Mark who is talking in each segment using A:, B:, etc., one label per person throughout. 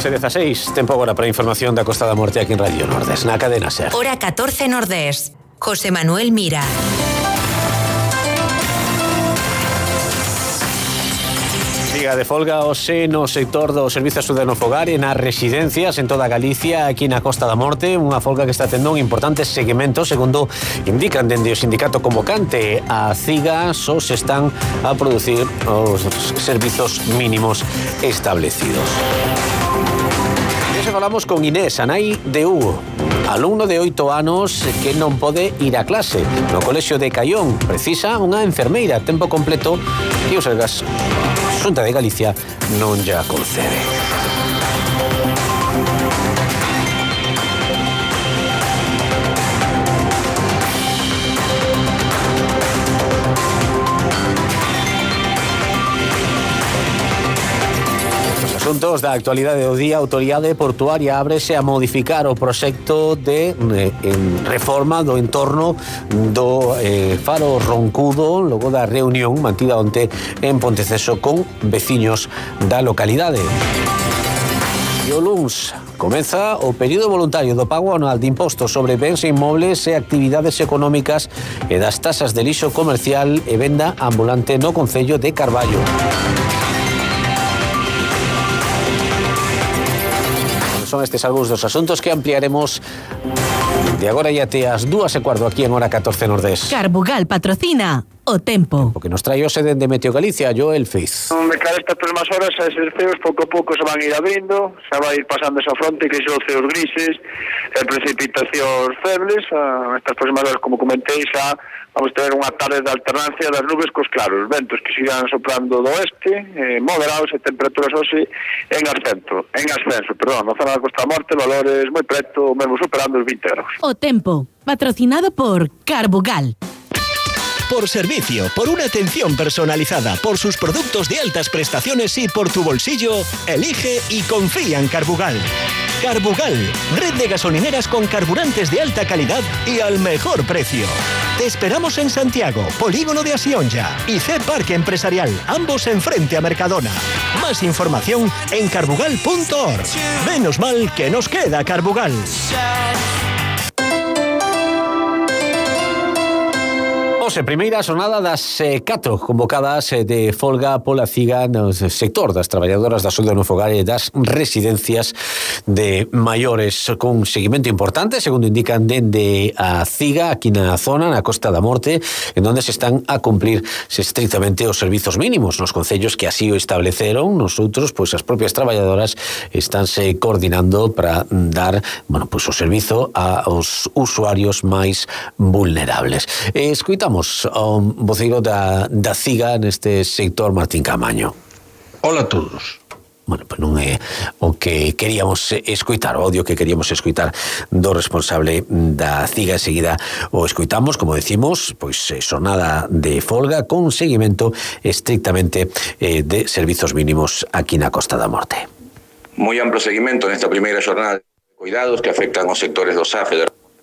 A: 11:16, tempo agora para a información da Costa da Morte aquí en Radio Nordés, na cadena SER.
B: Hora 14 Nordés. José Manuel Mira.
A: Siga de folga hoxe no sector do Servizo de Axuda no Fogar e nas residencias en toda Galicia, aquí na Costa da Morte, unha folga que está tendo un importante seguimento, segundo indican dende o sindicato convocante. A CIGA só se están a producir os servizos mínimos establecidos. Hoxe falamos con Inés, a nai de Hugo, alumno de 8 anos que non pode ir a clase no colexio de Caión. Precisa unha enfermeira a tempo completo e o Sergas Xunta de Galicia non lla concede. Asuntos da actualidade do día, a Autoridade Portuaria ábrese a modificar o proxecto de reforma do entorno do faro Roncudo logo da reunión mantida onte en Ponteceso con veciños da localidade. E o luns comeza o período voluntario do pago anual de impostos sobre bens e inmobles e actividades económicas e das tasas de lixo comercial e venda ambulante no concello de Carballo. Son estes algúns dos asuntos que ampliaremos de agora e até as 2:15 aquí en Hora 14 Nordés.
C: Carbugal patrocina o tempo.
A: Porque nos trae hoxe dende Meteo Galicia, Joel Feiz.
D: De cara a estas próximas horas, esos ceos pouco a pouco se van a ir abrindo, se vai ir pasando esa fronte que son ceos grises, e precipitacións febles. Estas próximas horas, como comentei, xa vamos ter unha tarde de alternancia das nubes cos claros, ventos que sigan soprando do oeste, moderados e temperaturas hoxe en ascenso, na zona da Costa da Morte, valores moi preto, mesmo superando os 20 euros.
C: O tempo, patrocinado por Carbugal.
E: Por servicio, por una atención personalizada, por sus productos de altas prestaciones y por tu bolsillo, elige y confía en Carbugal. Carbugal, red de gasolineras con carburantes de alta calidad y al mejor precio. Te esperamos en Santiago, Polígono de Asionja y C Parque Empresarial, ambos enfrente a Mercadona. Más información en carbugal.org. Menos mal que nos queda Carbugal.
A: Hoxe, primeira xornada das 4 convocadas de folga pola CIGA no sector das traballadoras da saúde no fogar e das residencias de maiores, con seguimento importante, segundo indican dende a CIGA aquí na zona, na Costa da Morte, en donde se están a cumplir estrictamente os servizos mínimos nos concellos que así o estableceron. Nosotros, pois as propias traballadoras estánse coordinando para dar, o servizo aos usuarios máis vulnerables. Escoitamos ao voceiro da CIGA neste sector, Martín Camaño.
F: Hola a todos.
A: Pois non é o que queríamos escoitar, o audio que queríamos escoitar do responsable da CIGA. Enseguida o escoitamos, como decimos, pois xornada de folga con seguimento estrictamente de servizos mínimos aquí na Costa da Morte.
G: Moi amplo seguimento nesta primeira xornada de cuidados que afectan os sectores do SAFE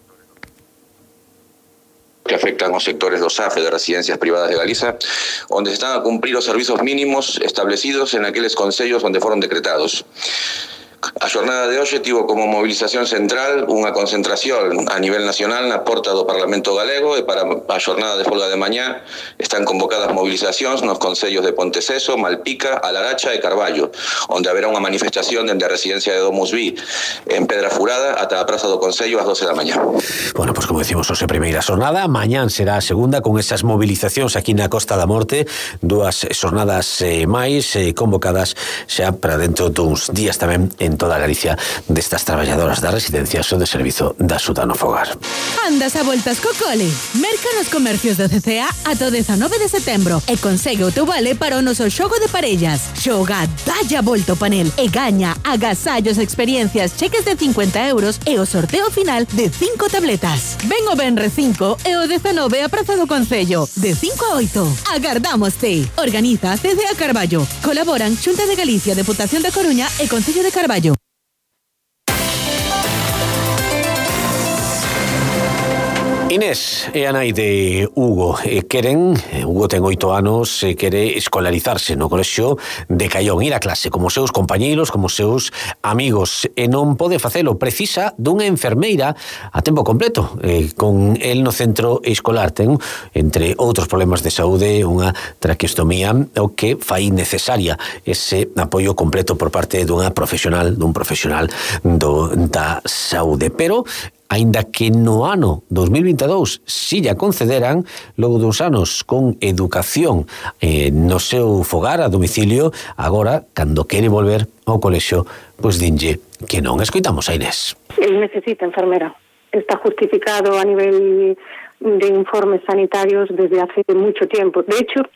G: de residencias privadas de Galiza, onde se están a cumprir os servizos mínimos establecidos en aqueles concellos onde foron decretados. A xornada de hoxe tivo como movilización central unha concentración a nivel nacional na porta do Parlamento Galego, e para a xornada de folga de mañá están convocadas movilizacións nos concellos de Ponteceso, Malpica, Alaracha e Carballo, onde haberá unha manifestación dende a residencia de Domus Vi en Pedra Furada ata a Praza do Concello ás 12 da mañá.
A: Bueno, pois como decimos, hoxe primeira xornada, mañán será a segunda con esas movilizacións aquí na Costa da Morte, dúas xornadas máis convocadas xa para dentro duns días tamén en toda Galicia destas traballadoras das residencias ou de servizo da axuda no fogar.
C: Andas a voltas co cole? Merca nos comercios do CCA ata o 19 de setembro e consegue o teu vale para o noso xogo de parellas. Xoga, dalle a volta o panel e gaña agasallos, experiencias, cheques de 50 euros e o sorteo final de 5 tabletas. Ven o Benre 5 e o 19 a Praza do Concello, de 5 a 8. Agardámoste. Organiza CCA Carballo. Colaboran Xunta de Galicia, Deputación da Coruña e Concello de Carballo.
A: Inés é a nai de Hugo. Hugo ten 8 anos e quere escolarizarse no colexio de Caión, ir a clase como seus compañeiros, como seus amigos, e non pode facelo, precisa dunha enfermeira a tempo completo con el no centro escolar. Ten, entre outros problemas de saúde, unha traqueostomía, o que fai necesaria ese apoio completo por parte dun profesional da saúde. Pero aínda que no ano 2022 si lla concederan, logo dos anos con educación no seu fogar a domicilio, agora, cando quere volver ao colexio, pois dinlle que non. Escoitamos a Inés.
H: Él necesita enfermera. Está justificado a nivel de informes sanitarios desde hace mucho tiempo. De hecho,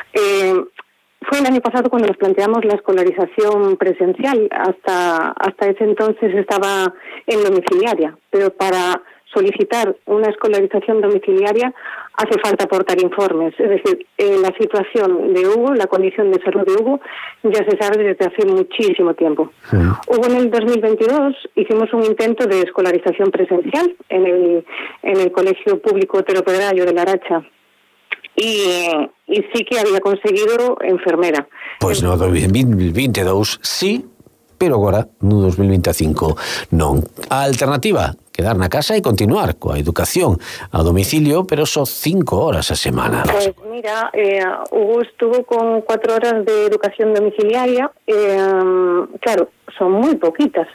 H: fue el año pasado cuando nos planteamos la escolarización presencial. Hasta ese entonces estaba en domiciliaria, pero para solicitar una escolarización domiciliaria hace falta aportar informes. Es decir, la situación de Hugo, la condición de salud de Hugo, ya se sabe desde hace muchísimo tiempo. Hugo, en el 2022 hicimos un intento de escolarización presencial en el Colegio Público Otero Pedrallo de La Aracha. Y sí que había conseguido enfermera.
A: Pois no 2022 sí, pero agora no 2025 non. A alternativa, quedar na casa e continuar coa educación a domicilio, pero só 5 horas a semana.
H: Pues mira, Hugo estuvo con 4 horas de educación domiciliaria. Claro, son muy poquitas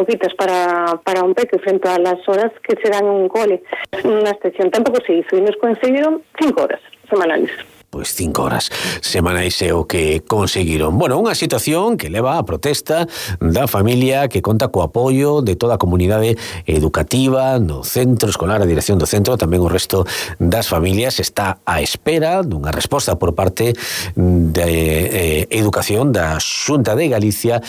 H: para un peque frente a las horas que se dan en un cole. Una excepción tampouco se hizo y nos conseguiron 5 horas semanales.
A: Pois 5 horas semanais é o que conseguiron. Bueno, unha situación que leva a protesta da familia, que conta co apoio de toda a comunidade educativa no centro escolar, a dirección do centro, tamén o resto das familias está á espera dunha resposta por parte de Educación da Xunta de Galicia.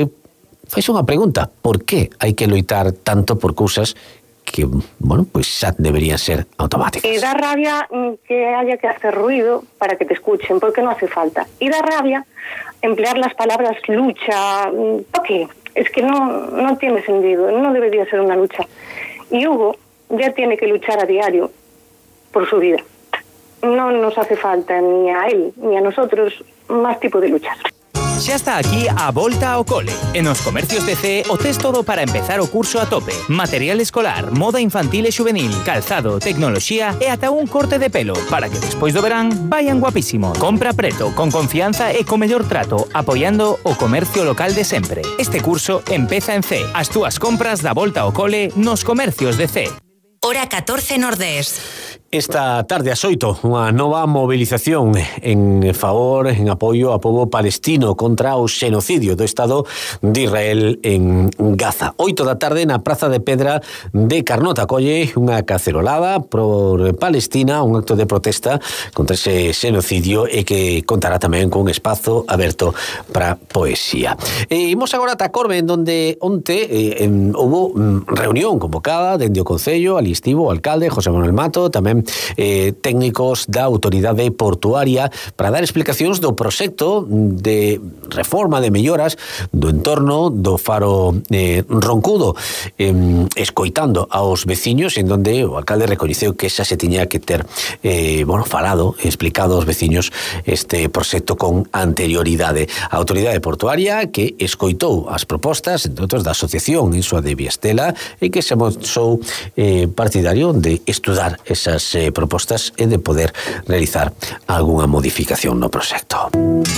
A: Fais unha pregunta: por que hai que loitar tanto por cousas que, bueno, pues xa deberían ser automáticas?
H: Da rabia que haya que hacer ruido para que te escuchen, porque no hace falta. Y da rabia emplear las palabras lucha. ¿Por qué? Es que no tiene sentido, no debería ser una lucha. Y Hugo ya tiene que luchar a diario por su vida. No nos hace falta ni a él ni a nosotros más tipo de luchas.
I: Xa está aquí a volta ao cole. En os comercios de CE o tes todo para empezar o curso a tope. Material escolar, moda infantil e juvenil, calzado, tecnoloxía e ata un corte de pelo para que despois do verán vayan guapísimos. Compra preto, con confianza e co mellor trato, apoiando o comercio local de sempre. Este curso empeza en CE. As túas compras da volta ao cole nos comercios de CE.
B: Hora 14 Nordés.
A: Esta tarde ás 8, unha nova movilización en favor, en apoio ao pobo palestino contra o xenocidio do Estado de Israel en Gaza. 8 da tarde na Praza de Pedra de Carnota colle unha cacerolada por Palestina, un acto de protesta contra ese xenocidio e que contará tamén con un espazo aberto para poesía. Imos agora ata Corme, donde onte houve reunión convocada dende o Concello, ali estivo o alcalde José Manuel Mato, tamén técnicos da autoridade portuaria para dar explicacións do proxecto de reforma de melloras do entorno do faro Roncudo, escoitando aos veciños, en donde o alcalde recoñeceu que xa se tiña que ter falado, explicado aos veciños este proxecto con anterioridade. A autoridade portuaria que escoitou as propostas, entre outros, da asociación Insua de Viestela, e que se mosou partidario de estudar esas propostas e de poder realizar algunha modificación no proxecto.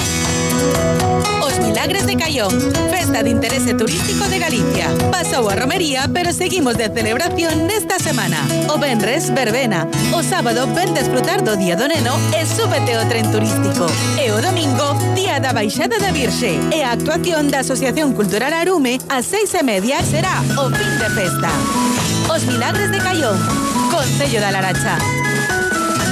C: Os Milagres de Caión, festa de interese turístico de Galicia. Pasou a romería, pero seguimos de celebración nesta semana. O venres, verbena. O sábado, ven desfrutar do Día do Neno e súbete ao tren turístico. E o domingo, Día da Baixada da Virxe. E a actuación da Asociación Cultural Arume ás 6:30 será o fin de festa. Os Milagres de Caión, Concello da Laracha.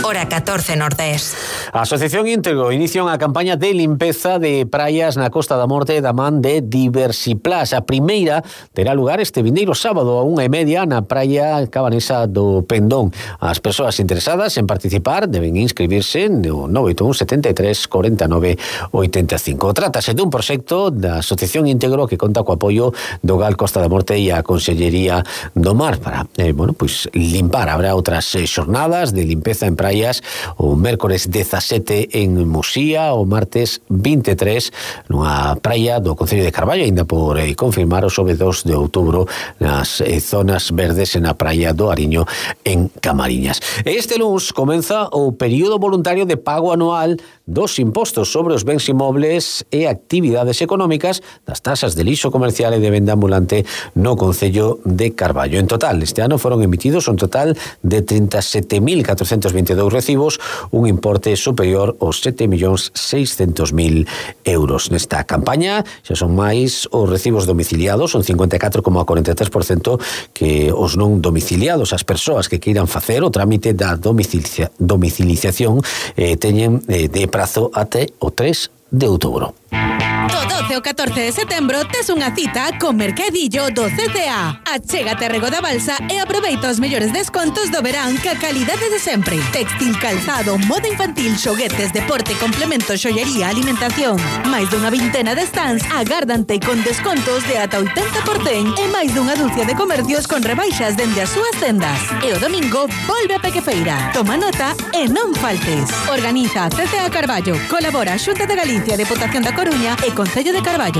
B: Hora 14 Nordés.
A: A Asociación Íntegro inicia unha campaña de limpeza de praias na Costa da Morte da man de Diversiplas. A primeira terá lugar este vindeiro sábado a 1:30 na praia cabanesa do Pendón. As persoas interesadas en participar deben inscribirse no 981 73 49 85. Trátase dun proxecto da Asociación Íntegro que conta co apoio do GAL Costa da Morte e a Consellería do Mar para, limpar. Habrá outras xornadas de limpeza en praias o mércores 17 en Muxía, o martes 23 nunha praia do Concello de Carballo, ainda por confirmar, o sobre 2 de outubro nas zonas verdes na praia do Ariño en Camariñas. Este luns comeza o período voluntario de pago anual dos impostos sobre os bens inmobles e actividades económicas das tasas de lixo comercial e de venda ambulante no Concello de Carballo. En total, este ano foron emitidos un total de 37.422 recibos, un importe superior aos 7.600.000 euros. Nesta campaña xa son máis os recibos domiciliados, un 54,43%, que os non domiciliados. As persoas que queiran facer o trámite da domiciliación teñen de prazo até o 3 de outubro.
C: Do 12 ao 14 de setembro tes unha cita con Mercadillo do CCA. Achégate a Rego da Balsa e aproveita os mellores descontos do verán ca calidade de sempre. Textil, calzado, moda infantil, xoguetes, deporte, complementos, xollería, alimentación. Máis dunha vintena de stands agárdante con descontos de ata 80% e máis dunha dúcia de comercios con rebaixas dende as súas tendas. E o domingo volve a Pequefeira. Toma nota e non faltes. Organiza CCA Carballo. Colabora Xunta de Galicia, Deputación da Coruña e Concello de Carballo.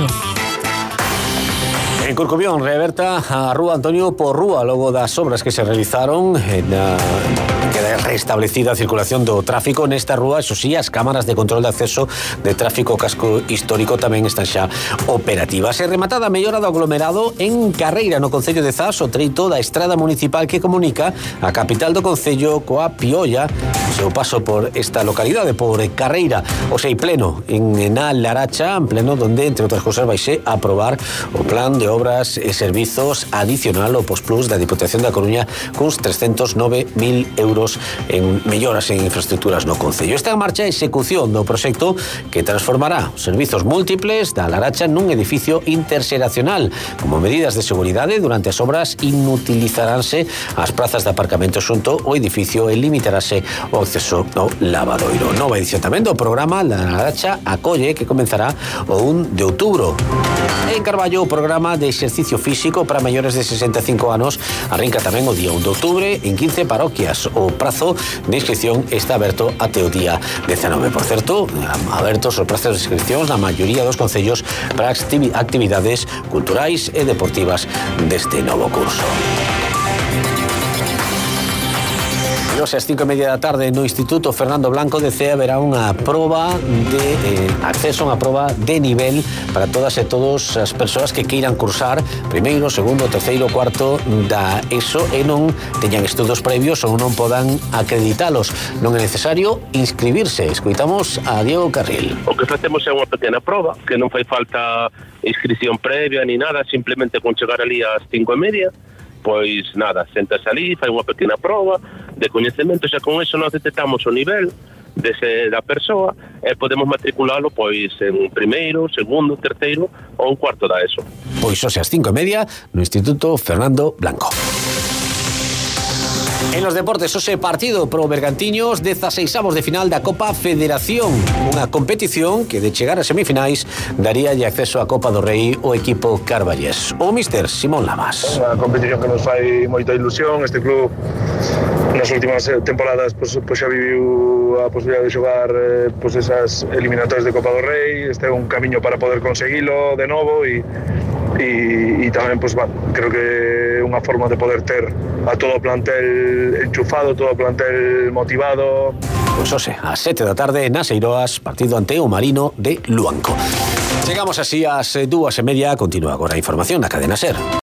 A: En Corcubión reaberta a Rúa Antonio Porrúa logo das obras que se realizaron queda restablecida a circulación do tráfico nesta rúa. Eso sí, as cámaras de control de acceso de tráfico casco histórico tamén están xa operativas. E rematada a mellora do aglomerado en Carreira, no Concello de Zas, o treito da estrada municipal que comunica a capital do Concello coa Piolla, o seu paso por esta localidade, por Carreira. O sei pleno en Laracha, en pleno donde, entre outras cosas, vaise a aprobar o plan de obras e servizos adicional ao Posplus da Diputación da Coruña cuns 309.000 euros en melloras en infraestructuras no Concello. Está en marcha a execución do proxecto que transformará os servizos múltiples da Laracha nun edificio interxeracional. Como medidas de seguridade, durante as obras inutilizaránse as prazas de aparcamento xunto ao edificio e limitarase o acceso ao lavadoiro. Nova edición tamén do programa da Laracha Acolle, que comenzará o 1 de outubro. En Carballo, o programa de exercicio físico para maiores de 65 anos arrinca tamén o día 1 de outubro en 15 parroquias. O prazo de inscripción está aberto até o día 19. Por certo, abertos os prazos de inscripcións na maioría dos concellos para actividades culturais e deportivas deste novo curso. E hoxe ás 5:30 da tarde no Instituto Fernando Blanco de Cea haberá unha proba de acceso, unha proba de nivel para todas e todos as persoas que queiran cursar primeiro, segundo, terceiro, cuarto da ESO e non teñan estudos previos ou non podan acreditalos. Non é necesario inscribirse. Escoitamos a Diego Carril.
J: O que facemos é unha pequena proba, que non fai falta inscripción previa ni nada, simplemente con chegar ali ás 5:30, pois nada, sentas ali, fai unha pequena proba de coñecemento, xa con eso nós detectamos o nivel da persoa e podemos matriculalo pois en primeiro, segundo, terceiro ou cuarto da ESO.
A: Pois hoxe ás 5:30 no Instituto Fernando Blanco. En los deportes, hoxe partido pro Bergantiños, 16avos de final da Copa Federación, unha competición que de chegar a semifinais daríalle acceso á Copa do Rei o equipo carballés. O míster Simón Lamas.
K: Unha competición que nos fai moita ilusión. Este club nas últimas temporadas pois xa viviu a posibilidade de xogar esas eliminatorias de Copa do Rei. Este é un camiño para poder conseguilo de novo e tamén creo que é unha forma de poder ter a todo o plantel enchufado, todo o plantel motivado.
A: Pois hoxe, ás 7 da tarde nas Eiroas, partido ante o Marino de Luanco. Chegamos así ás 2:30, continúa agora a información na Cadena SER.